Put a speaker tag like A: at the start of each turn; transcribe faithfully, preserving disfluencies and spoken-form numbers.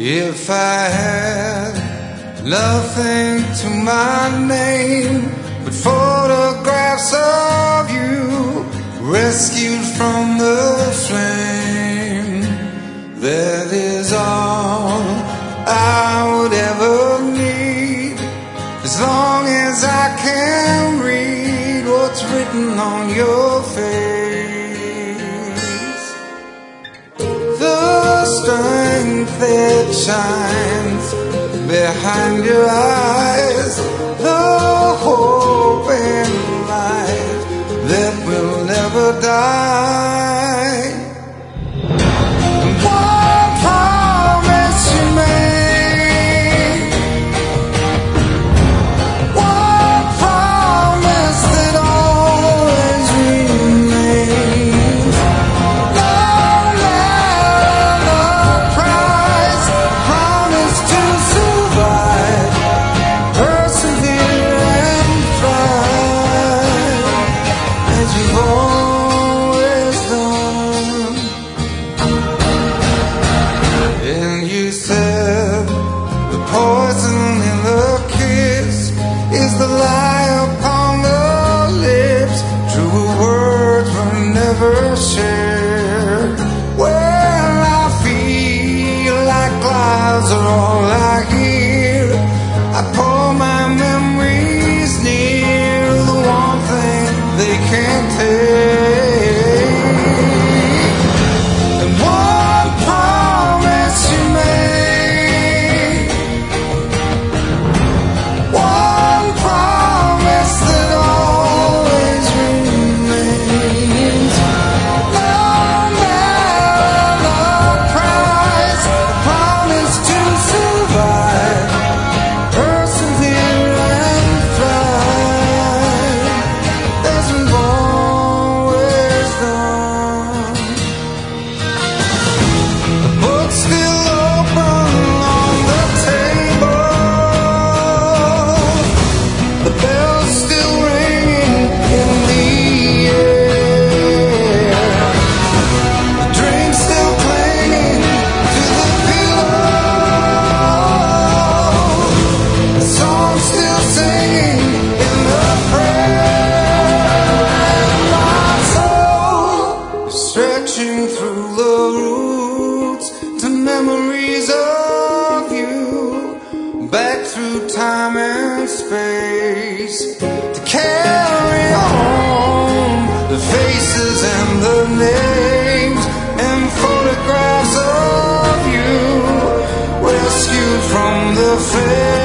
A: If I had nothing to my name but photographs of you rescued from the flame, that is all I would ever need, as long as I can read what's written on your face. The strength that shines behind your eyes, the hope and light that will never die. One promise you made, one promise that always remains. No matter the price, promise to survive, persevere and thrive, as you've always done. And you said the poison in the kiss is the lie upon the lips. True words were never shared. Well, I feel like lies are all I hear. I pull my memories near, the one thing they can't take. And one promise you made, one promise that always remains. No matter the price, promise to survive, persevere and thrive, as we've always done. The book's still open on the table, the bell's still ringing in the air, the dream's still clinging to the pillow, the song's still singing in the prayer, and my soul is stretching through the roots to memories of you, back through time and space, to carry on the faces and the names and photographs of you rescued from the flame.